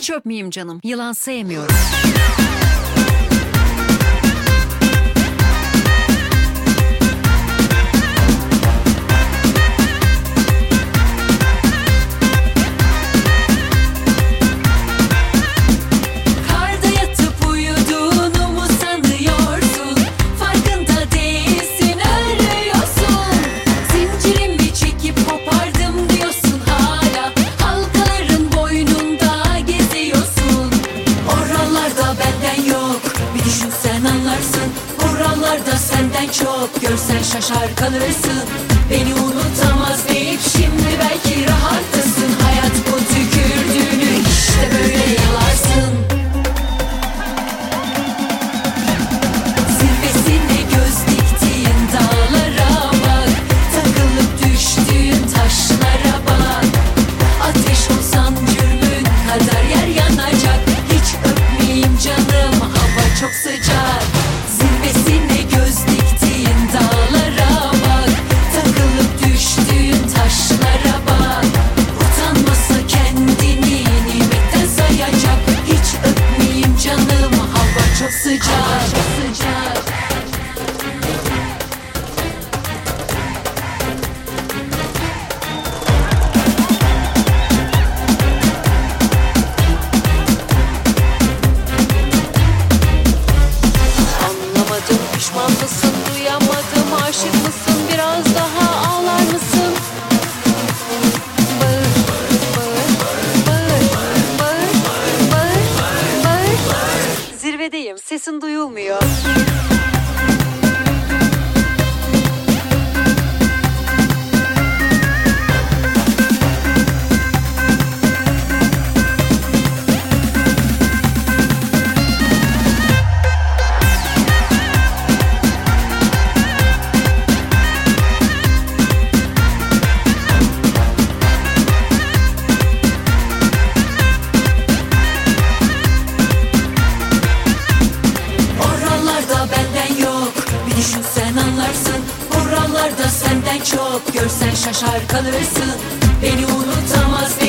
Hiç öpmeyeyim canım. Yılan sevmiyorum. Buralarda senden çok görsen şaşar kalırsın. Beni unutamaz deyip şimdi belki rahattasın. Hayat bu tükürdüğünü işte böyle yalarsın. Zirvesine göz diktiğin dağlara bak, takılıp düştüğün taşlara bak. Ateş olsan cürmün kadar yer yanacak. Hiç öpmeyeyim canım, hava çok sıcak. Zirvesine göz diktiğin dağlara bak, takılıp düştüğün taşlara bak. Utanmasa kendini nimetten sayacak. Hiç öpmeyeyim canım, hava çok sıcak, çok sıcak. Pişman mısın, duyamadım, aşık mısın, biraz daha ağlar mısın? Bağır, bağır, bağır, bağır, bağır, bağır. Zirvedeyim, sesin duyulmuyor. Sen anlarsın, buralarda senden çok görsen şaşar kalırsın. Beni unutamaz